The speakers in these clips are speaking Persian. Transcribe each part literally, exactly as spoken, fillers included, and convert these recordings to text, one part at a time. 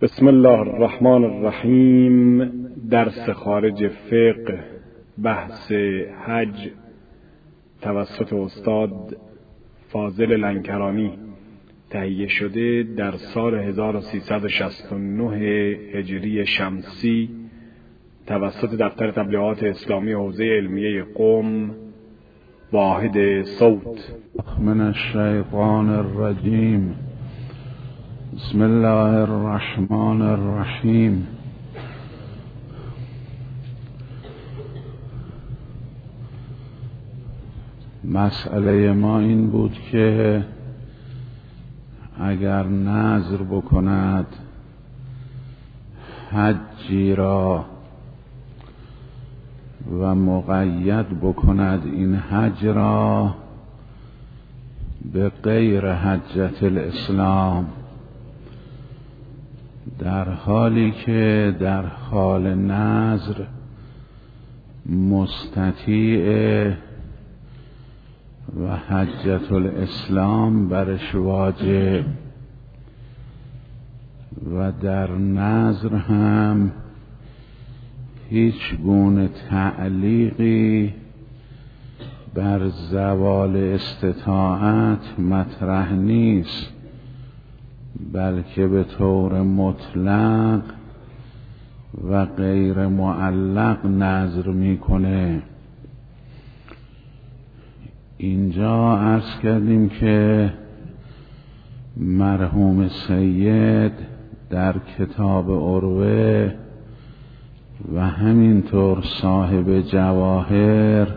بسم الله الرحمن الرحیم. درس خارج فقه، بحث حج توسط استاد فاضل لنکرانی تهیه شده در سال هزار و سیصد و شصت و نه هجری شمسی توسط دفتر تبلیغات اسلامی حوزه علمیه قم. واحد صوت. من الشیطان الرجیم. بسم الله الرحمن الرحیم. مسئله ما این بود که اگر نذر بکند حجی را و مقید بکند این حج را به غیر حجت الاسلام، در حالی که در حال نذر مستطیع و حجت الاسلام برش واجب و در نذر هم هیچ گونه تعلیقی بر زوال استطاعت مطرح نیست، بلکه به طور مطلق و غیر معلق نذر میکنه. اینجا عرض کردیم که مرحوم سید در کتاب عروه و همینطور صاحب جواهر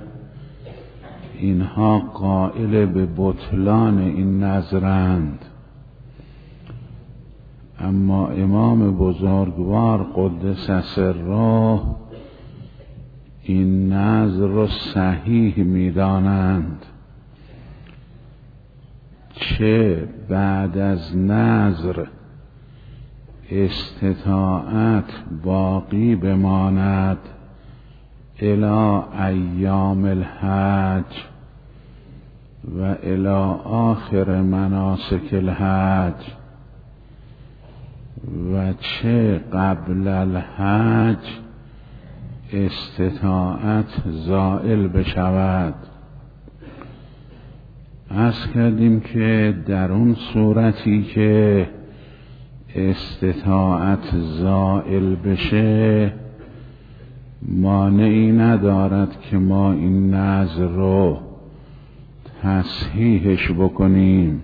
اینها قائل به بطلان این نذرند، اما امام بزرگوار قدس سره این نذر را صحیح می‌دانند. چه بعد از نذر استطاعت باقی بماند الی ایام الحج و الی آخر مناسک الحج، و چه قبل الحج استطاعت زائل بشود. عرض کردیم که در اون صورتی که استطاعت زائل بشه مانعی ندارد که ما این نذر رو تصحیحش بکنیم،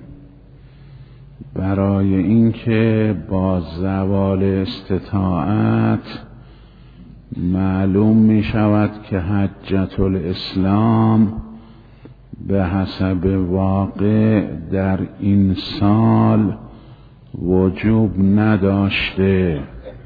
برای اینکه با زوال استطاعت معلوم می شود که حجت الاسلام به حسب واقع در این سال وجوب نداشته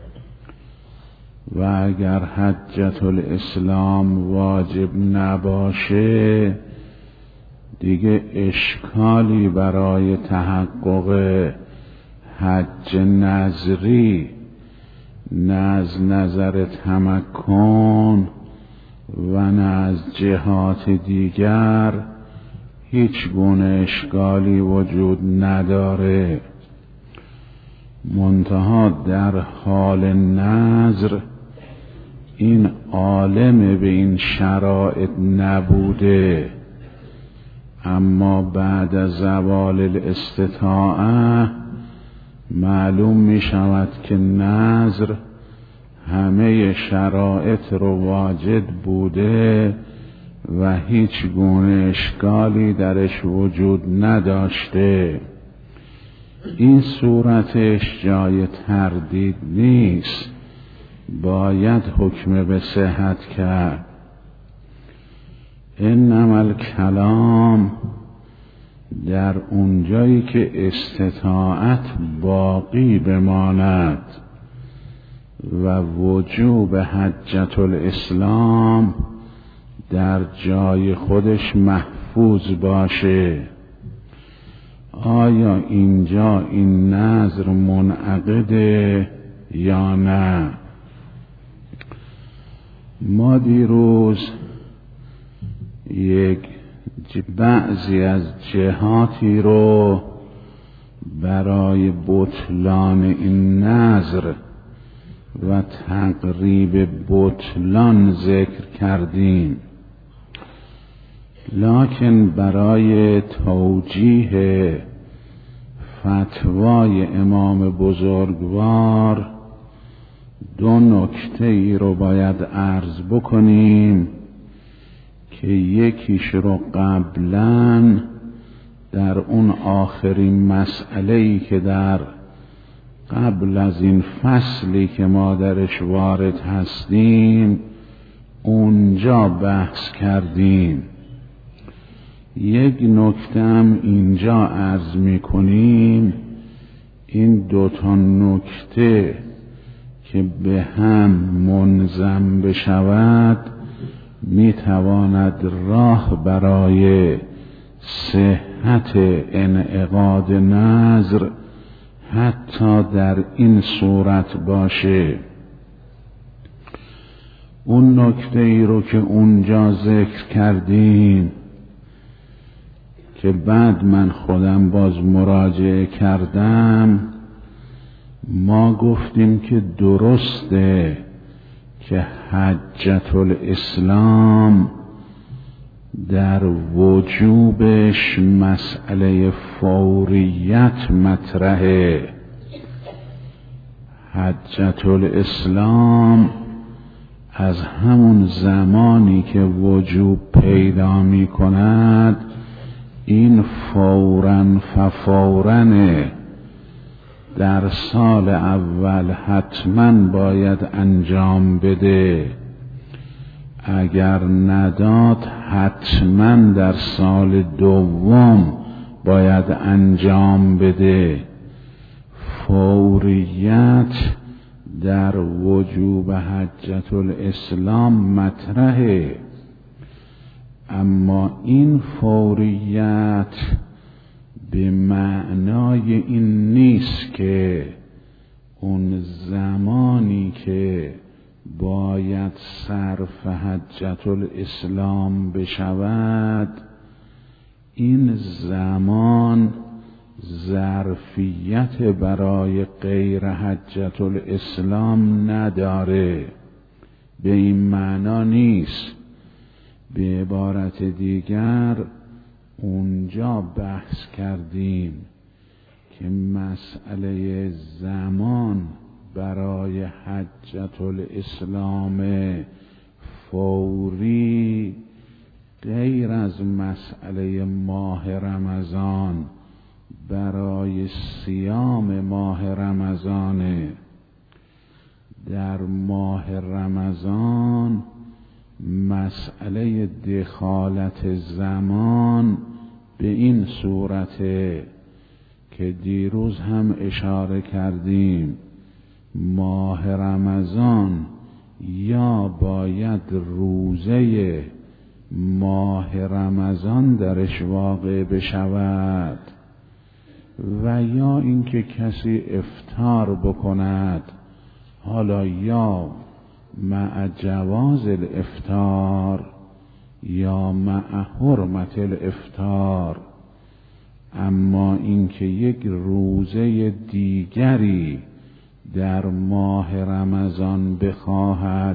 و اگر حجت الاسلام واجب نباشه دیگه اشکالی برای تحقق حج نظری نه از نظر تمکن و نه از جهات دیگر هیچ گونه اشکالی وجود نداره. منتها در حال نذر این عالم به این شرایط نبوده، اما بعد از زوال الاستطاعه معلوم می شود که نذر همه شرایط رو واجد بوده و هیچ گونه اشکالی درش وجود نداشته. این صورتش جای تردید نیست، باید حکم به صحت کرد. انما الکلام در اونجایی که استطاعت باقی بماند و وجوب حجت الاسلام در جای خودش محفوظ باشه. آیا اینجا این نذر منعقده یا نه؟ ما دیروز یک بعضی از جهاتی رو برای بطلان این نذر و تقریب بطلان ذکر کردیم، لکن برای توجیه فتوای امام بزرگوار دو نکته ای رو باید عرض بکنیم که یکیش رو قبلاً در اون آخرین مسئله‌ای که در قبل از این فصلی که ما درش وارد هستیم اونجا بحث کردیم. یک نکته هم اینجا عرض می‌کنیم، این دو تا نکته که به هم منضم بشود میتواند راه برای صحت انعقاد نذر حتی در این صورت باشه. اون نکته ای رو که اونجا ذکر کردیم که بعد من خودم باز مراجعه کردم، ما گفتیم که درسته که حجت الاسلام در وجوبش مسئله فوریت مطرحه. حجت الاسلام از همون زمانی که وجوب پیدا می کند این فوراً ففوراً در سال اول حتماً باید انجام بده، اگر نداد حتماً در سال دوم باید انجام بده. فوریت در وجوب حجت الاسلام مطرحه، اما این فوریت به معنای این نیست که اون زمانی که باید صرف حجت الاسلام بشود این زمان ظرفیت برای غیر حجت الاسلام نداره. به این معنا نیست. به عبارت دیگر اونجا بحث کردیم که مسئله زمان برای حجت الاسلام فوری غیر از مسئله ماه رمضان برای صیام ماه رمضانه. در ماه رمضان مسئله دخالت زمان به این صورته که دیروز هم اشاره کردیم، ماه رمضان یا باید روزه ماه رمضان درش واقع بشود و یا اینکه کسی افطار بکند، حالا یا مع جواز الافطار یا مع حرمت الافطار. اما اینکه یک روزه دیگری در ماه رمضان بخواهد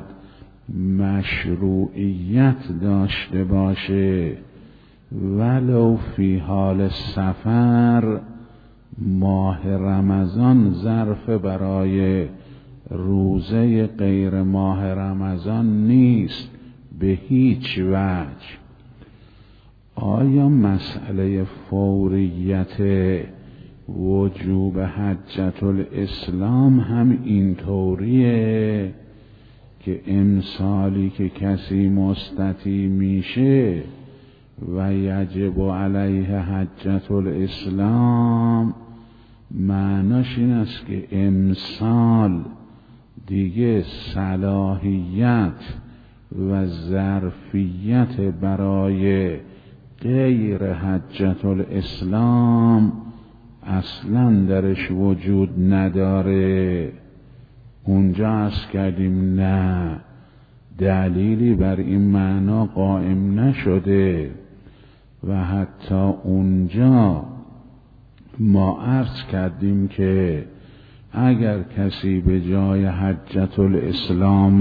مشروعیت داشته باشه ولو فی حال سفر، ماه رمضان ظرف برای روزه غیر ماه رمضان نیست به هیچ وجه. آیا مسئله فوریت وجوب حجت الاسلام هم اینطوریه که امسالی که کسی مستطیع میشه و یجب علیه حجت الاسلام معناش این است که امسال دیگه صلاحیت و ظرفیت برای غیر حجت الاسلام اصلا درش وجود نداره؟ اونجا عرض کردیم نه، دلیلی بر این معنا قائم نشده و حتی اونجا ما عرض کردیم که اگر کسی به جای حجة الاسلام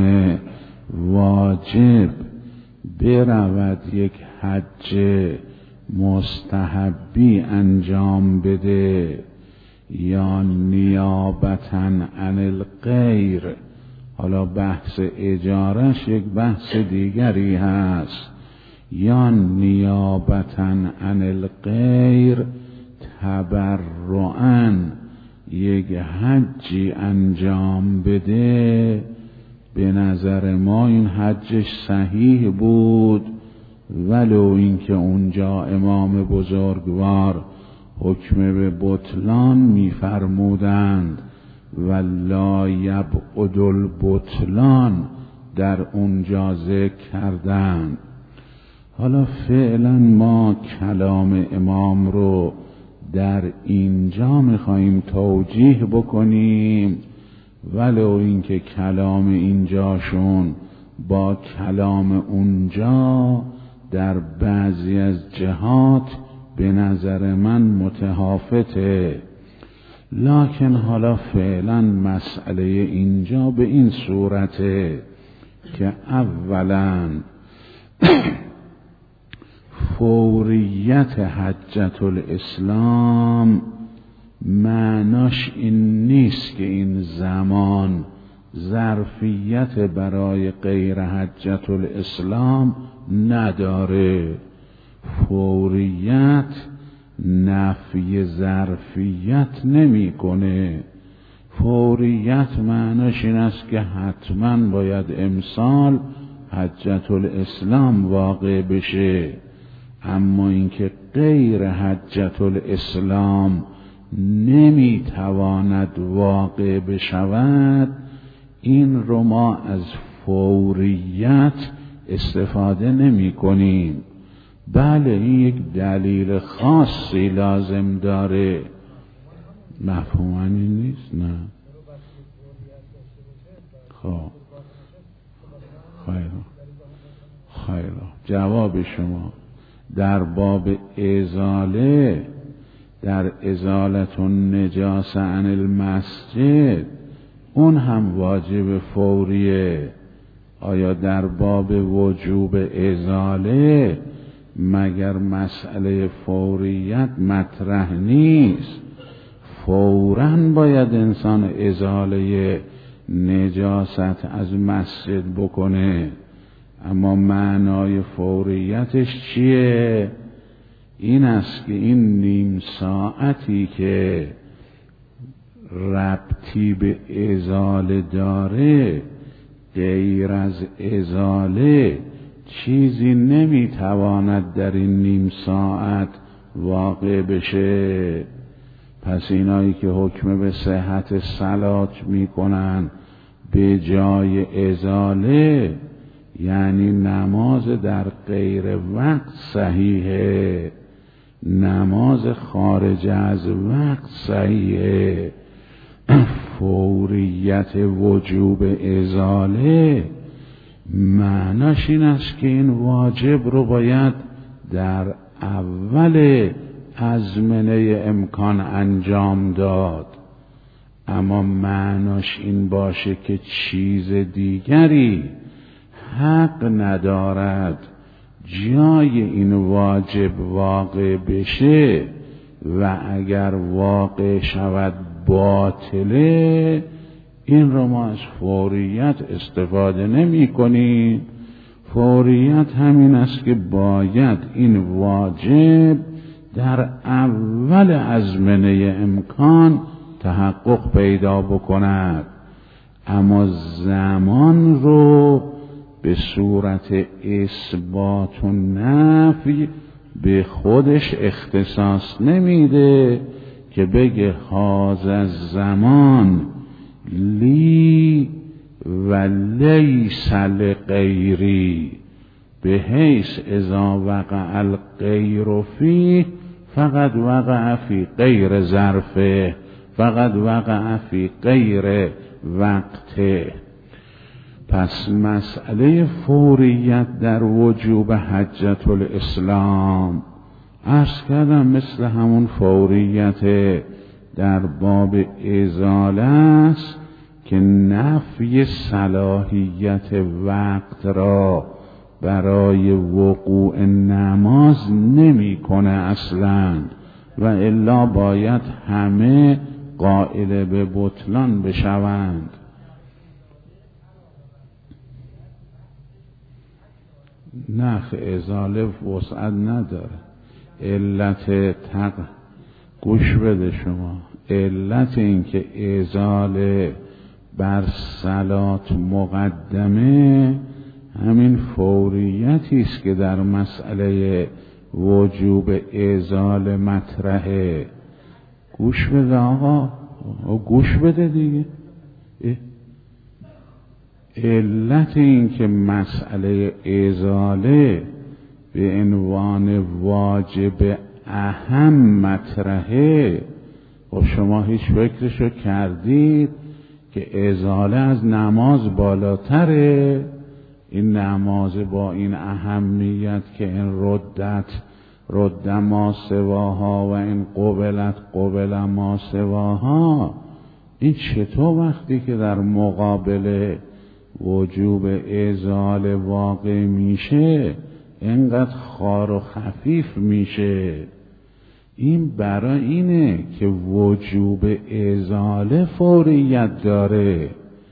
واجب برود یک حج مستحبی انجام بده یا نیابتاً عن الغیر، حالا بحث اجارش یک بحث دیگری هست، یا نیابتاً عن الغیر تبرعاً یک حجی انجام بده، به نظر ما این حجش صحیح بود، ولو اینکه اونجا امام بزرگوار حکم به بطلان می‌فرمودند و لا یبعد البطلان در اونجا ذکر کردند. حالا فعلا ما کلام امام رو در اینجا می‌خوایم توجیه بکنیم، ولو اینکه کلام اینجاشون با کلام اونجا در بعضی از جهات به نظر من متفاوته، لکن حالا فعلا مسئله اینجا به این صورته که اولا فوریت حجة الاسلام معناش این نیست که این زمان ظرفیت برای غیر حجة الاسلام نداره. فوریت نفی ظرفیت نمی کنه. فوریت معناش این است که حتما باید امسال حجة الاسلام واقع بشه، اما اینکه غیر حجة الاسلام نمی تواند واقع بشود، این رو ما از فوریت استفاده نمی کنیم. بله این یک دلیل خاصی لازم داره. مفهومانی نیست؟ نه. خب خیر خیر جواب شما در باب ازاله، در ازالت النجاسه عن المسجد، اون هم واجب فوریه. آیا در باب وجوب ازاله مگر مسئله فوریت مطرح نیست؟ فوراً باید انسان ازاله نجاست از مسجد بکنه، اما معنای فوریتش چیه؟ این است که این نیم ساعتی که ربطی به ازاله داره، غیر از ازاله چیزی نمیتواند در این نیم ساعت واقع بشه. پس اینایی که حکم به صحت صلات میکنن به جای ازاله، یعنی نماز در غیر وقت صحیحه، نماز خارج از وقت صحیحه. فوریت وجوب ازاله معناش این است که این واجب رو باید در اول ازمنه امکان انجام داد، اما معناش این باشه که چیز دیگری حق ندارد جای این واجب واقع بشه و اگر واقع شود باطله، این رو ما از فوریت استفاده نمی کنیم. فوریت همین است که باید این واجب در اول ازمنه امکان تحقق پیدا بکند، اما زمان رو به صورت اثبات و نفی به خودش اختصاص نمیده که بگه هذا زمان لی و لیس لغیری، به حیث اذا وقع الغیر فیه فقط وقع فی غیر ظرفه، فقط وقع فی غیر وقته. پس مسئله فوریت در وجوب حجة الاسلام، عرض کردم مثل همون فوریت در باب ازاله است که نفی صلاحیت وقت را برای وقوع نماز نمی کنه اصلاً، و الا باید همه قائل به بطلان بشوند. نخ ازاله وسعت نداره. علت تق گوش بده شما، علت این که ازاله بر صلات مقدمه همین فوریتی است که در مسئله وجوب ازاله مطرحه. گوش بده آقا، گوش بده دیگه. علت این که مسئله ازاله به عنوان واجب اهم مطرحه، و شما هیچ فکرشو کردید که ازاله از نماز بالاتره؟ این نماز با این اهمیت که این ردت رد ما سواها و این قبلت قبل ما سواها، این چطور وقتی که در مقابل وجوب ازاله واقع میشه اینقدر خار و خفیف میشه؟ این برای اینه که وجوب ازاله فوریت داره.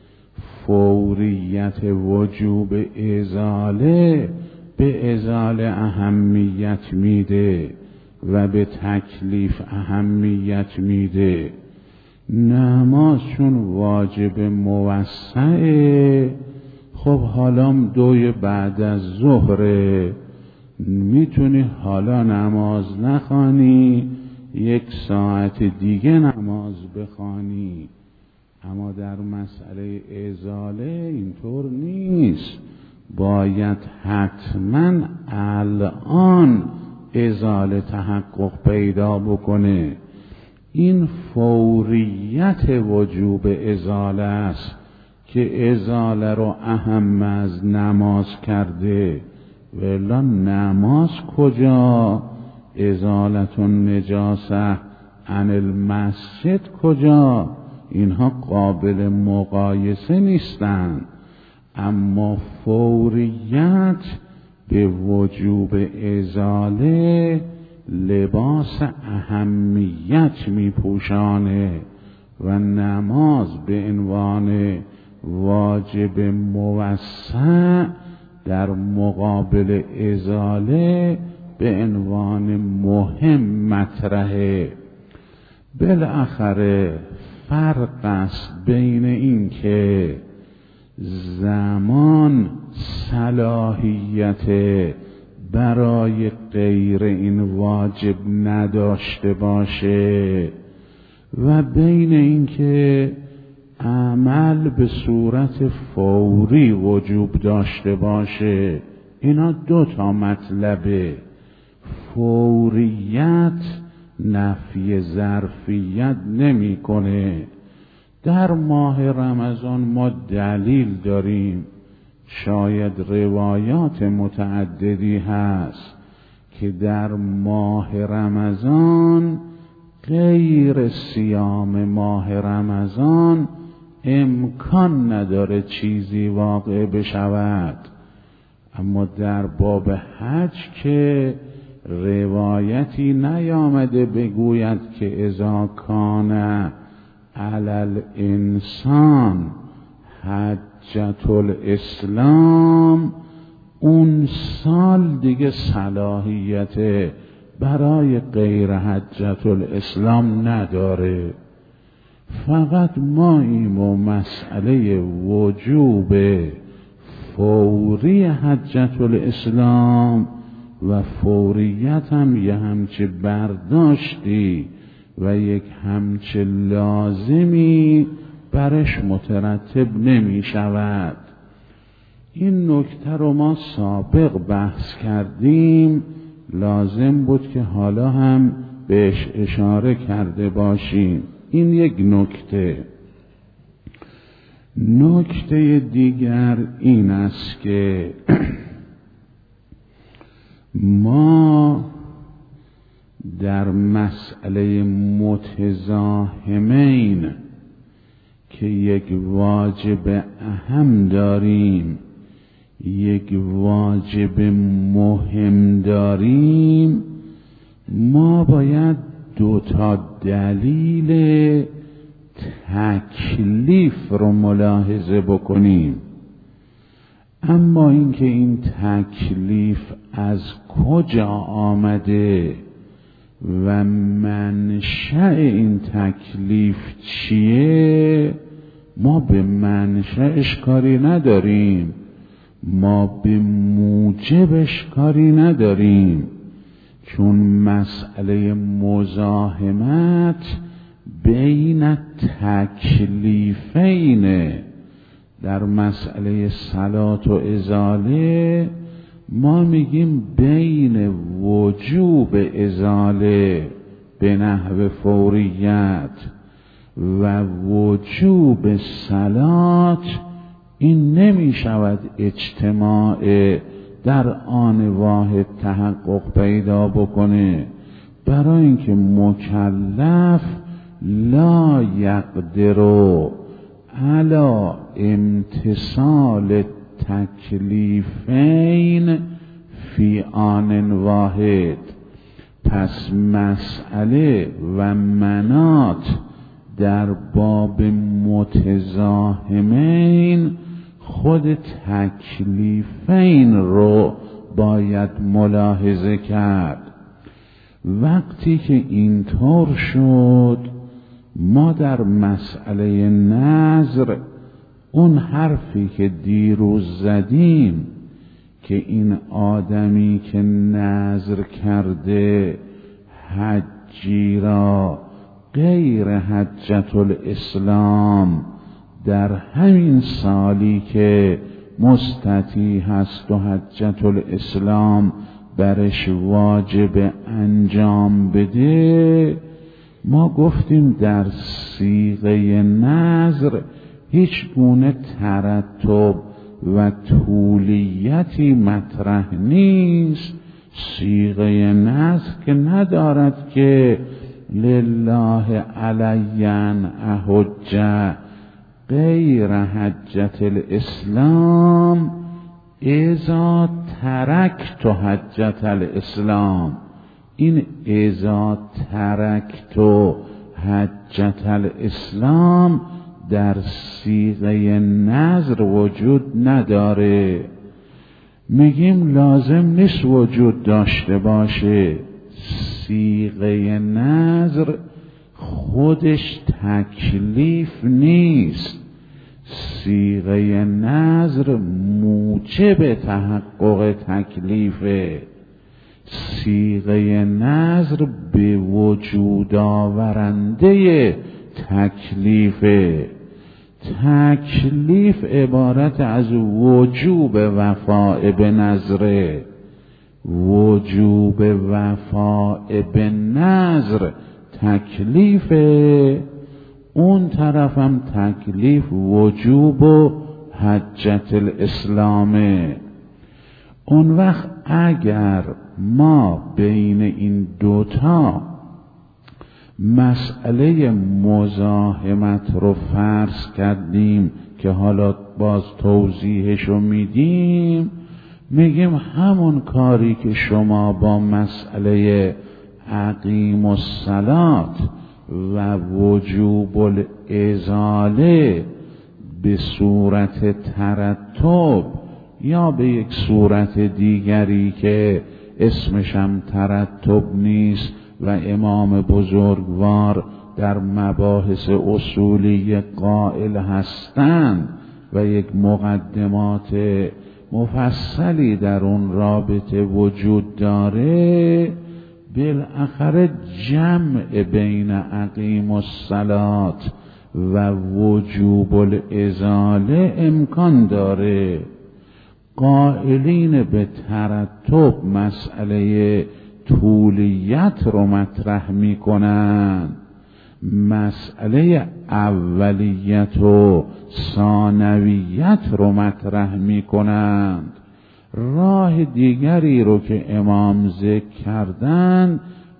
فوریت وجوب ازاله به ازاله اهمیت میده و به تکلیف اهمیت میده. نماز چون واجب موسعه، خب حالا دوی بعد از ظهره، میتونی حالا نماز نخوانی، یک ساعت دیگه نماز بخوانی. اما در مسئله ازاله اینطور نیست، باید حتما الان ازاله تحقق پیدا بکنه. این فوریت وجوب ازاله است که ازاله رو اهم از نماز کرده. ولی نماز کجا؟ ازالت النجاسه عن المسجد کجا؟ اینها قابل مقایسه نیستند. اما فوریت به وجوب ازاله لباس اهمیت می پوشانه و نماز به عنوان واجب موسع در مقابل ازاله به عنوان مهم مطرحه. بالاخره فرق است بین این که زمان صلاحیت برای غیر این واجب نداشته باشه و بین این که عمل به صورت فوری وجوب داشته باشه. اینا دو تا مطلبه. فوریت نفی ظرفیت نمی کنه. در ماه رمضان ما دلیل داریم، شاید روایات متعددی هست که در ماه رمضان غیر صیام ماه رمضان امکان نداره چیزی واقع بشود. اما در باب حج که روایتی نیامده بگوید که اذا کان علی الانسان حجة الاسلام، اون سال دیگه صلاحیت برای غیر حجة الاسلام نداره. فقط ما این و مسئله وجوب فوری حجة الاسلام و فوریت هم یه همچه برداشتی و یک همچه لازمی برش مترتب نمی شود. این نکته رو ما سابق بحث کردیم، لازم بود که حالا هم بهش اشاره کرده باشیم. این یک نکته. نکته دیگر این است که ما در مسئله متزاحمین که یک واجب اهم داریم، یک واجب مهم داریم، ما باید دو تا دلیل تکلیف رو ملاحظه بکنیم. اما اینکه این تکلیف از کجا آمده و منشأ این تکلیف چیه، ما به منشأش کاری نداریم، ما به موجبش کاری نداریم، چون مسئله مزاحمت بین تکلیفین. در مسئله صلات و ازاله ما میگیم بین وجوب ازاله به نحو فوریت و وجوب صلات این نمی شود اجتماع در آن واحد تحقق پیدا بکنه، برای اینکه مکلف لا یقدر علی امتصال تکلیفین فی آن واحد. پس مسئله و منات در باب متزاحمین خود تکلیفین رو باید ملاحظه کرد. وقتی که اینطور شد، ما در مسئله نذر اون حرفی که دیروز زدیم که این آدمی که نذر کرده حجی را غیر حجت الاسلام در همین سالی که مستطیع هست و حجت الاسلام برش واجب انجام بده، ما گفتیم در صیغه نذر هیچ گونه ترتب و طولیتی مطرح نیست. صیغه نذر که ندارد که لله علیان احج غیر حجت الاسلام اذا ترکت حجت الاسلام. این اذا ترکت حجت الاسلام در صیغه نذر وجود نداره. میگیم لازم نیست وجود داشته باشه. صیغه نذر خودش تکلیف نیست، صیغه نذر موجب تحقق تکلیفه. صیغه نذر به وجود آورنده تکلیفه. تکلیف عبارت از وجوب وفاء به نذره، وجوب وفاء به نذر تکلیفه، اون طرفم تکلیف وجوب و حجت الاسلامه. اون وقت اگر ما بین این دوتا مسئله مزاحمت رو فرض کردیم که حالا باز توضیحشو میدیم، میگیم همون کاری که شما با مسئله اقیم الصلات و وجوب الازاله به صورت ترتب یا به یک صورت دیگری که اسمشم ترتب نیست و امام بزرگوار در مباحث اصولی قائل هستند و یک مقدمات مفصلی در اون رابطه وجود داره، بالاخره جمع بین اقیم الصلات و وجوب الازاله امکان داره. قائلین به ترتب مسئله طولیت رو مطرح می کنند، مسئله اولیت و ثانویت رو مطرح می کنند. راه دیگری رو که امام ذکر کردند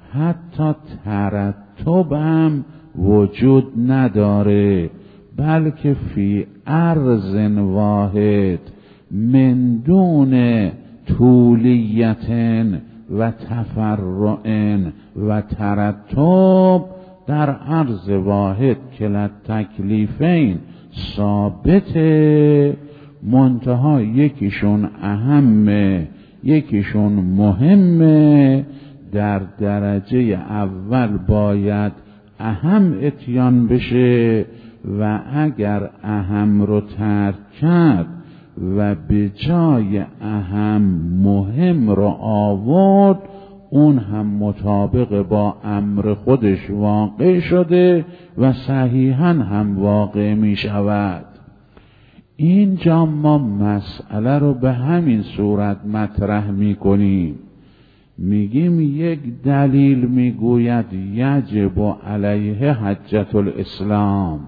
حتی ترتب هم وجود نداره، بلکه فی عرض واحد من دون طولیت و تفرع و ترتب، در عرض واحد کلت تکلیفین ثابته، منتها یکیشون اهمه یکیشون مهمه. در درجه اول باید اهم اتیان بشه و اگر اهم رو ترک کرد و به جای اهم مهم رو آورد، اون هم مطابق با امر خودش واقع شده و صحیحاً هم واقع می شود. اینجا ما مسئله رو به همین صورت مطرح می کنیم، میگیم یک دلیل میگوید یجب علیه حجة الاسلام،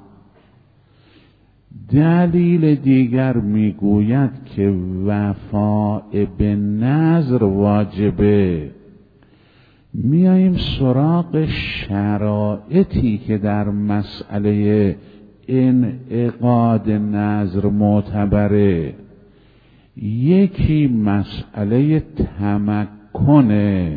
دلیل دیگر میگوید که وفاء به نذر واجبه. میاییم سراغ شرایطی که در مسئله انعقاد نذر معتبره. یکی مسئله تمکنه،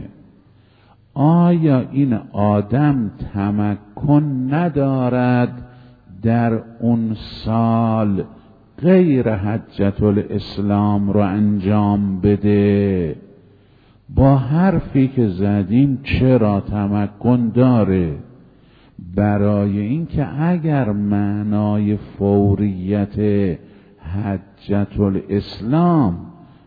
آیا این آدم تمکن ندارد در اون سال غیر حجة الاسلام رو انجام بده؟ با حرفی که زدیم چرا تمکن داره؟ برای اینکه اگر معنای فوریت حجة الاسلام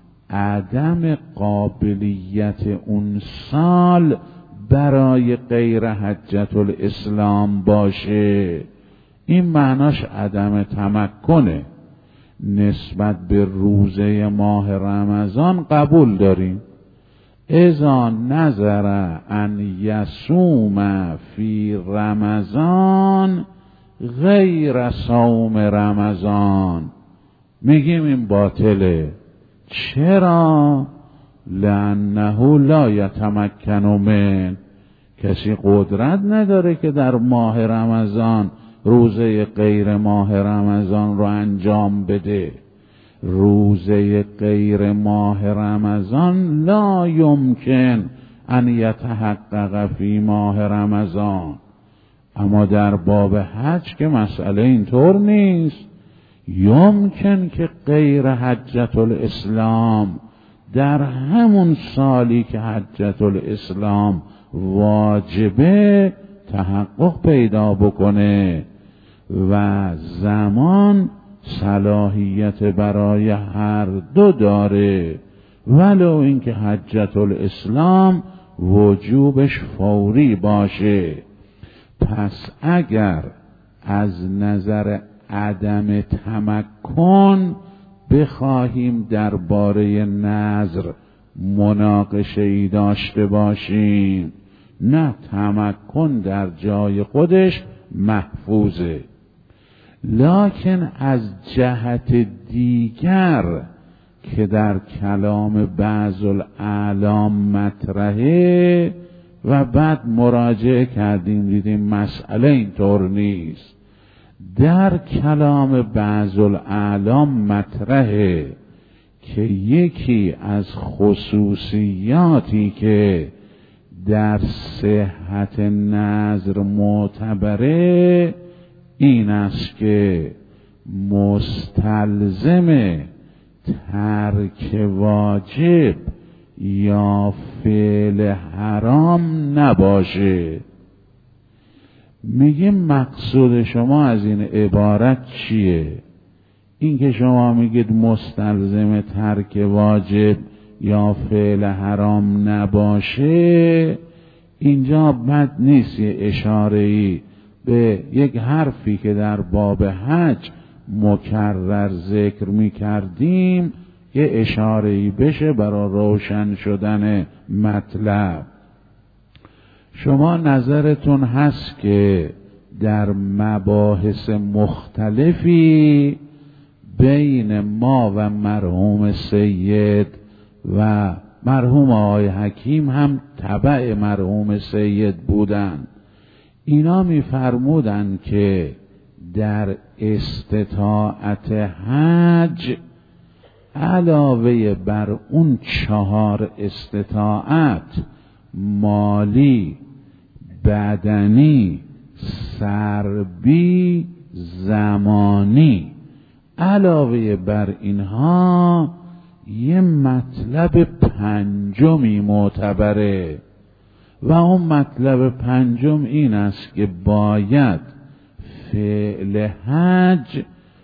عدم قابلیت اون سال برای غیر حجة الاسلام باشه، این معناش عدم تمکنه. نسبت به روزه ماه رمضان قبول داریم، اذا نظر ان یصوم فی رمضان غیر صوم رمضان، میگیم این باطله. چرا؟ لانه لا یتمکن من، کسی قدرت نداره که در ماه رمضان روزه غیر ماه رمضان رو انجام بده. روزه غیر ماه رمضان لا یمکن ان یتحقق فی ماه رمضان، اما در باب حج که مسئله اینطور نیست. یمکن که غیر حجة الاسلام در همون سالی که حجة الاسلام واجبه تحقق پیدا بکنه و زمان صلاحیت برای هر دو داره، ولو اینکه حجة الاسلام وجوبش فوری باشه. پس اگر از نظر عدم تمکن بخواهیم درباره نذر مناقشه ای داشته باشیم، نه، تمکن در جای خودش محفوظه. لکن از جهت دیگر که در کلام بعض الاعلام مطرحه و بعد مراجعه کردیم دیدیم مسئله اینطور نیست. در کلام بعض الاعلام مطرحه که یکی از خصوصیاتی که در صحت نذر معتبره این است که مستلزم ترک واجب یا فعل حرام نباشه. میگیم مقصود شما از این عبارت چیه؟ این که شما میگید مستلزم ترک واجب یا فعل حرام نباشه، اینجا بد نیست یه اشاره‌ای به یک حرفی که در باب حج مکرر ذکر میکردیم یه اشاره‌ای بشه برای روشن شدن مطلب. شما نظرتون هست که در مباحث مختلفی بین ما و مرحوم سید و مرحوم آقای حکیم هم تبع مرحوم سید بودن. اینا می‌فرمودند که در استطاعت حج علاوه بر اون چهار استطاعت، مالی، بدنی، سربی، زمانی، علاوه بر اینها یه مطلب پنجمی معتبره و اون مطلب پنجم این است که باید فعل حج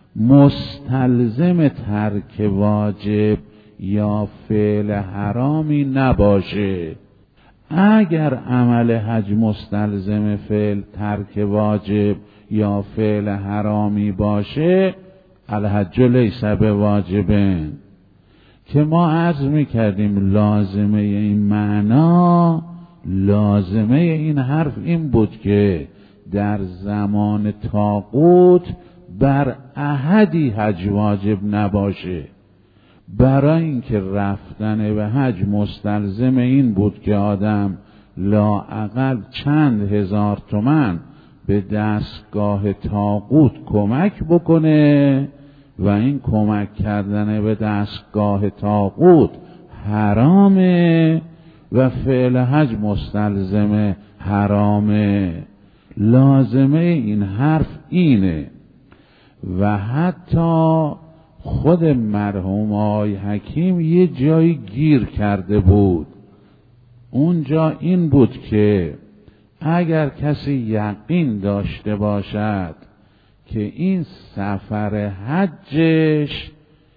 مستلزم ترک واجب یا فعل حرامی نباشه. اگر عمل حج مستلزم فعل ترک واجب یا فعل حرامی باشه، الحج لیس بواجبن، که ما عرض میکردیم لازمه این معنا، لازمه این حرف این بود که در زمان طاغوت بر احدی حج واجب نباشه. برای اینکه رفتن به حج مستلزم این بود که آدم لااقل چند هزار تومن به دستگاه طاغوت کمک بکنه و این کمک کردن به دستگاه طاغوت حرامه و فعل حج مستلزم حرامه. لازمه این حرف اینه. و حتی خود مرحوم آقای حکیم یه جایی گیر کرده بود. اونجا این بود که اگر کسی یقین داشته باشد که این سفر حجش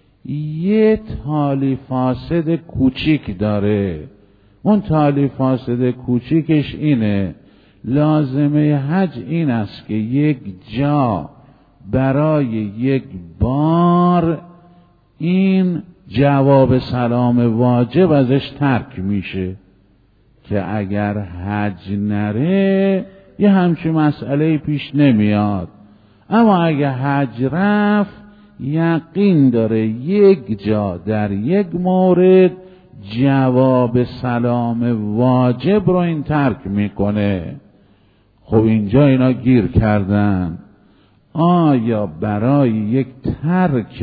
یه تالی فاسد کوچیک داره، اون تالی فاسد کوچیکش اینه، لازمه حج این است که یک جا برای یک بار این جواب سلام واجب ازش ترک میشه، که اگر حج نره یه همچین مسئله پیش نمیاد. اما اگه حج رفت یقین داره یک جا در یک مورد جواب سلام واجب رو این ترک میکنه. خب اینجا اینا گیر کردن. آیا برای یک ترک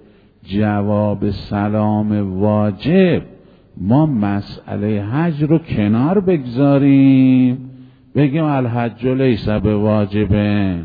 جواب سلام واجب ما مسئله حج رو کنار بگذاریم بگیم الحج لیس بواجبن؟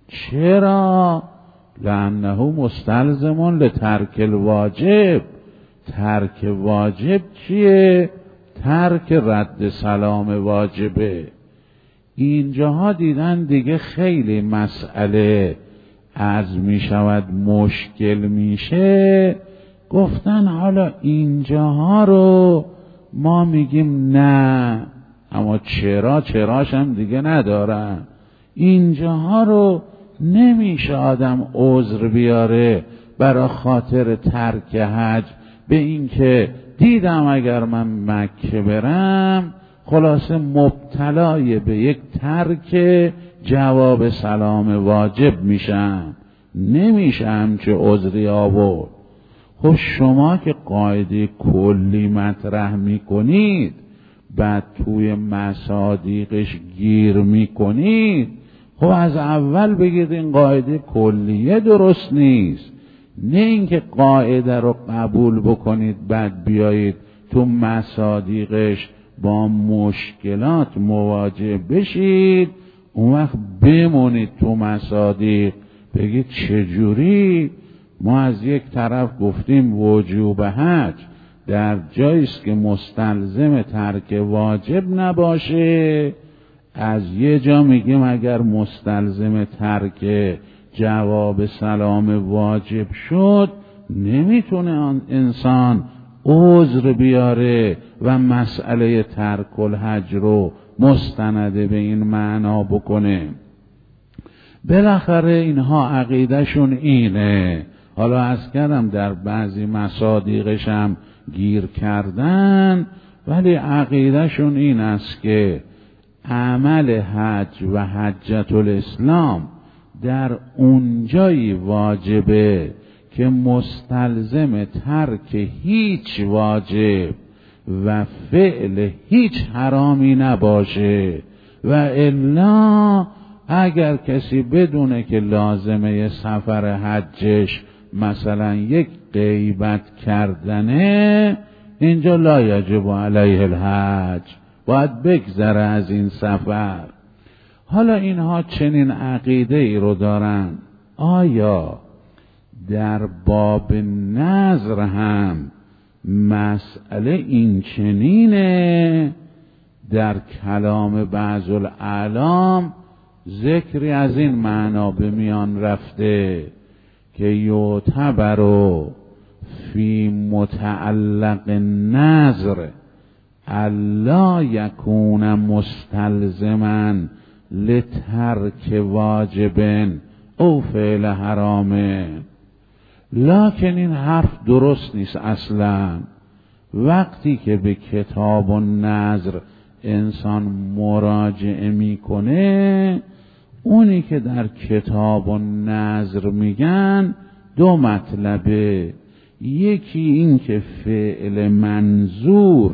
چرا؟ لانه مستلزم لترک الواجب. ترک واجب چیه؟ ترک رد سلام واجبه. اینجاها دیدن دیگه خیلی مسئله عرض می شود مشکل میشه، گفتن حالا اینجاها رو ما میگیم نه، اما چرا چراش هم دیگه ندارن. اینجاها رو نمیشه آدم عذر بیاره برای خاطر ترک حج به این که دیدم اگر من مکه برم خلاصه مبتلای به یک ترک جواب سلام واجب میشم. نمیشه همچه عذری آورد. خب شما که قاعده کلی مطرح میکنید بعد توی مصادیقش گیر میکنید، خب از اول بگید این قاعده کلیه درست نیست، نه اینکه قاعده رو قبول بکنید بعد بیایید تو مصادیقش با مشکلات مواجه بشید، اون وقت بمونید تو مصادیق بگید چجوری ما از یک طرف گفتیم وجوب حج در جاییست که مستلزم ترک واجب نباشه، از یه جا میگیم اگر مستلزم ترک جواب سلام واجب شد نمیتونه آن انسان عذر بیاره و مسئله ترک الحج رو مستنده به این معنا بکنه. بالاخره اینها عقیدهشون اینه. حالا از کردم در بعضی مصادیقش هم گیر کردن، ولی عقیدهشون این است که عمل حج و حجت الاسلام در اونجایی واجبه که مستلزم ترک هیچ واجب و فعل هیچ حرامی نباشه، و الا اگر کسی بدونه که لازمه سفر حجش مثلا یک غیبت کردنه، اینجا لا یجب علیه الحج، باید بگذره از این سفر. حالا اینها چنین عقیده ای رو دارن، آیا در باب نذر هم مسئله این چنینه؟ در کلام بعض الاعلام ذکری از این معنا به میان رفته که یعتبر فی متعلق نذر الا یکون مستلزما لترک واجب او فعل حرام. لکن این حرف درست نیست اصلا. وقتی که به کتاب و نذر انسان مراجعه میکنه، اونی که در کتاب و نذر میگن دو مطلبه، یکی این که فعل منظور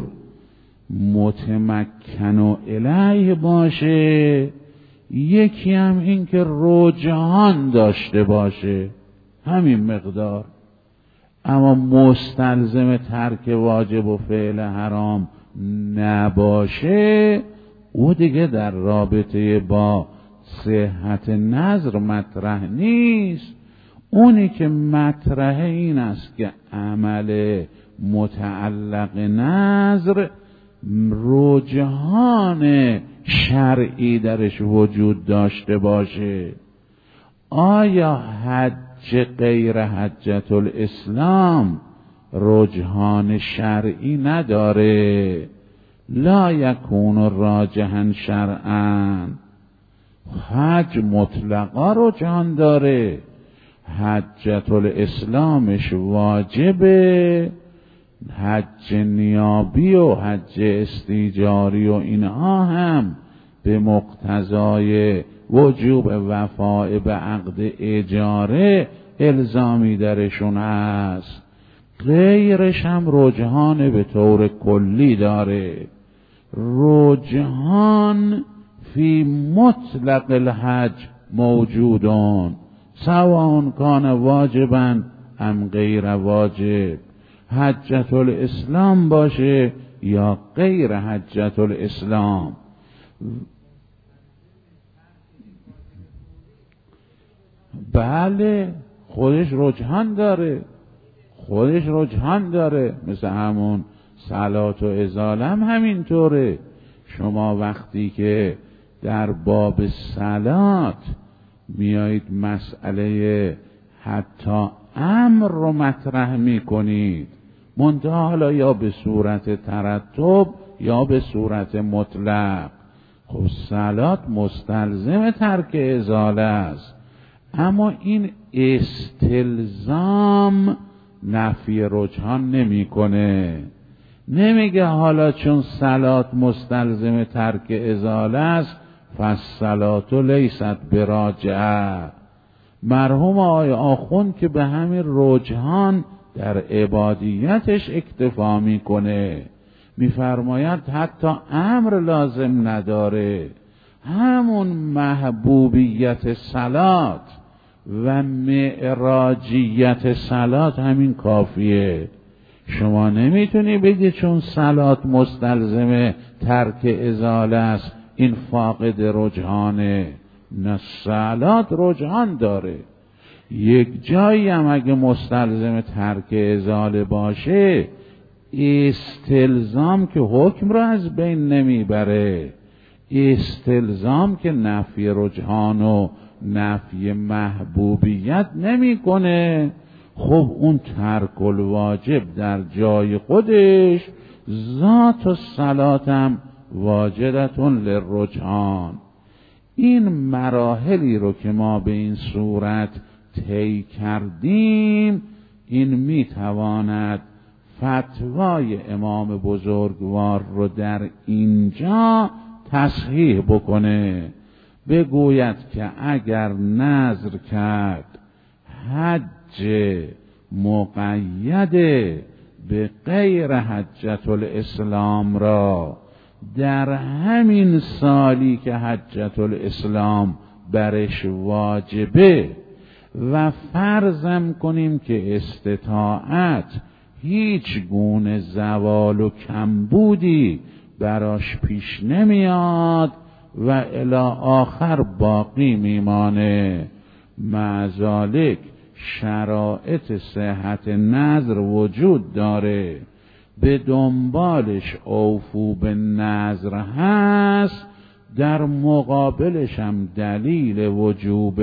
متمکن و الیه باشه، یکی هم این که رجحان داشته باشه، همین مقدار. اما مستلزم ترک واجب و فعل حرام نباشه، او دیگه در رابطه با صحت نذر مطرح نیست. اونی که مطرح این است که عمل متعلق نذر رجحان شرعی درش وجود داشته باشه. آیا حج غیر حجت الاسلام رجحان شرعی نداره؟ لا یکون راجحا شرعا. حج مطلقا رجحان داره، حجت الاسلامش واجبه، حج نیابی و حج استیجاری و اینها هم به مقتضای وجوب وفاء به عقد اجاره الزامی درشون هست. غیرش هم رجحان به طور کلی داره. رجحان فی مطلق الحج موجودون سواء کان واجبا ام غیر واجب، حجت الاسلام باشه یا غیر حجت الاسلام. بله خودش رجحان داره، خودش رجحان داره، مثل همون صلات و ازاله هم همینطوره. شما وقتی که در باب صلات میایید مسئله حتی امر رو مطرح میکنید، منتها حالا یا به صورت ترتب یا به صورت مطلق. خب صلات مستلزم ترک ازاله است، اما این استلزام نفی رجحان نمیکنه. نمیگه حالا چون صلات مستلزم ترک ازاله است فالصلات لیست براجعه. مرحوم آقای آخوند که به همین رجحان در عبادیتش اکتفا میکنه، میفرماید حتی امر لازم نداره، همون محبوبیت صلات و معراجیت صلات همین کافیه. شما نمیتونی بگی چون صلات مستلزم ترک ازاله است این فاقد رجحانه. نه، صلات رجحان داره. یک جایی هم اگه مستلزم ترک ازاله باشه، استلزام که حکم رو از بین نمیبره، استلزام که نفی رجحان و نفی محبوبیت نمیکنه. خب اون ترک الواجب در جای خودش، ذات الصلات هم واجدتون للرجحان. این مراحلی رو که ما به این صورت طی کردیم، این میتواند فتوای امام بزرگوار رو در اینجا تصحیح بکنه، بگوید که اگر نذر کرد حج مقید به غیر حجة الاسلام را در همین سالی که حجة الاسلام برش واجبه و فرضم کنیم که استطاعت هیچ گونه زوال و کمبودی براش پیش نمیاد و الی آخر باقی میمانه، معذالک شرایط صحت نذر وجود داره، به دنبالش اوفو به نذر هست، در مقابلش هم دلیل وجوب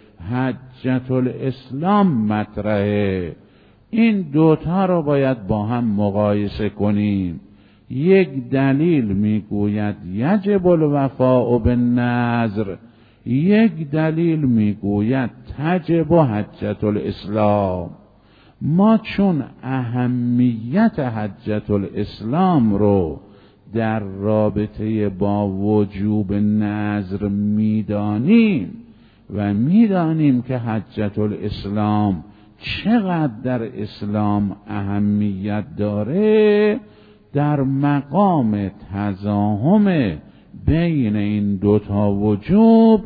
حجة الاسلام مطرحه. این دوتا رو باید با هم مقایسه کنیم. یک دلیل میگوید یجب الوفاء بالنذر، یک دلیل میگوید تجب حجة الاسلام. ما چون اهمیت حجة الاسلام رو در رابطه با وجوب نذر میدانیم و میدانیم که حجة الاسلام چقدر در اسلام اهمیت داره، در مقام تزاحم بین این دوتا وجوب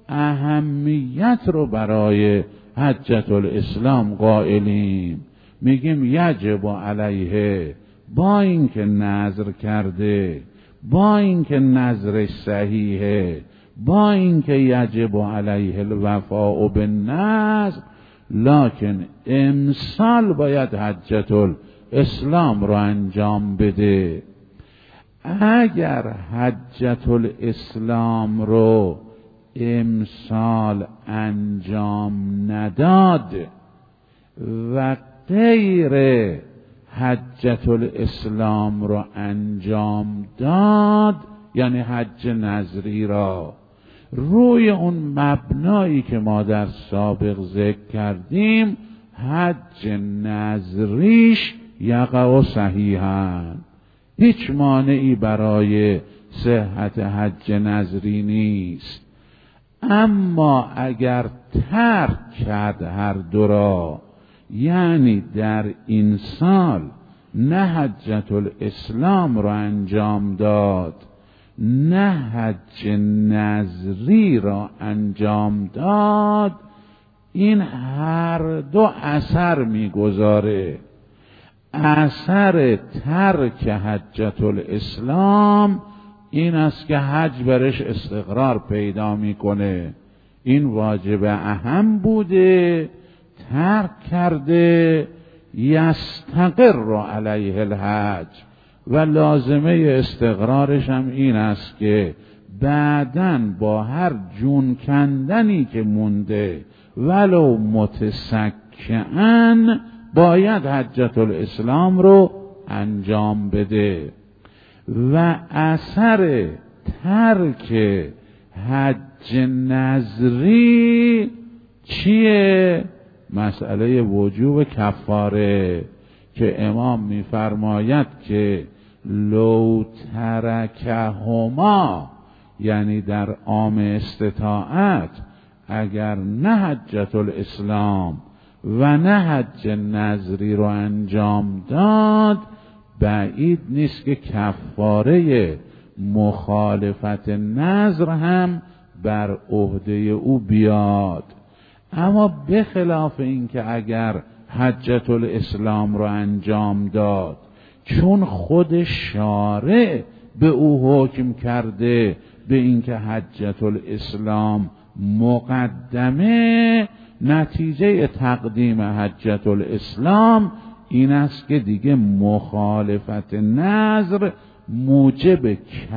اهمیت رو برای حجة الاسلام قائلیم. میگیم یجب علیه، با اینکه نذر کرده، با اینکه نذرش صحیحه، با اینکه یجب علیه الوفاء بالنذر، لکن امسال باید حجة الاسلام رو انجام بده. اگر حجة الاسلام رو امسال انجام نداد و غیر حجة الاسلام رو انجام داد، یعنی حج نذری را، روی اون مبنایی که ما در سابق ذکر کردیم حج نذریش یقع صحیحاً، هیچ مانعی برای صحت حج نذری نیست. اما اگر ترک کرد هر دو را، یعنی در این سال نه حجة الاسلام را انجام داد نه حج نذری را انجام داد، این هر دو اثر میگذاره. اثر ترک حجة الاسلام این است که حج برش استقرار پیدا میکنه، این واجب اهم بوده، ترک کرده، یستقر علیه الحج، و لازمه استقرارش هم این است که بعدن با هر جون کندنی که مونده ولو متسکعن باید حجة الاسلام رو انجام بده. و اثر ترک حج نذری چیه؟ مسئله وجوب کفاره که امام میفرماید که لو ترکهما، یعنی در عام استطاعت اگر نه حجة الاسلام و نه حج نذری رو انجام داد، بعید نیست که کفاره مخالفت نذر هم بر عهده او بیاد. اما بخلاف این که اگر حجة الاسلام رو انجام داد، چون خود شارع به او حکم کرده به اینکه حجة الاسلام مقدمه، نتیجه تقدیم حجة الاسلام این است که دیگه مخالفت نذر موجب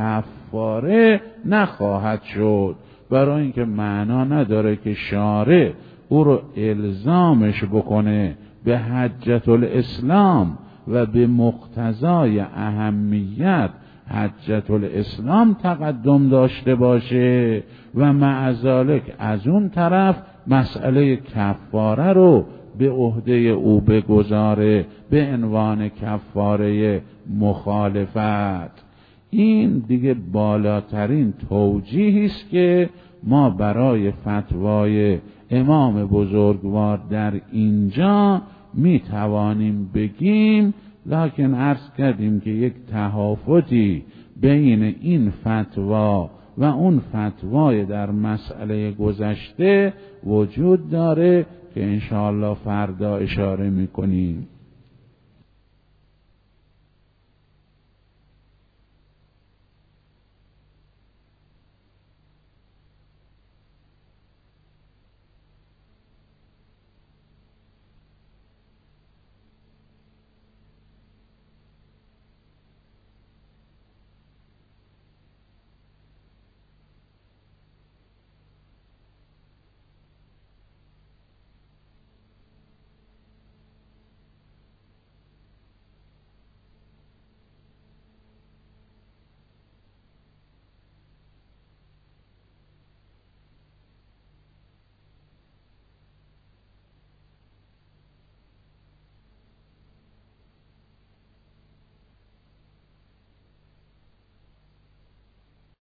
کفاره نخواهد شد، برای اینکه معنا نداره که شارع او رو الزامش بکنه به حجة الاسلام و به مقتضای اهمیت حجة الاسلام تقدم داشته باشه و معذالک از اون طرف مسئله کفاره رو به عهده او بگذاره به عنوان کفاره مخالفت. این دیگه بالاترین توجیهی است که ما برای فتوای امام بزرگوار در اینجا می توانیم بگیم، لکن عرض کردیم که یک تهافتی بین این فتوا و اون فتوای در مسئله گذشته وجود داره که انشاءالله فردا اشاره میکنیم.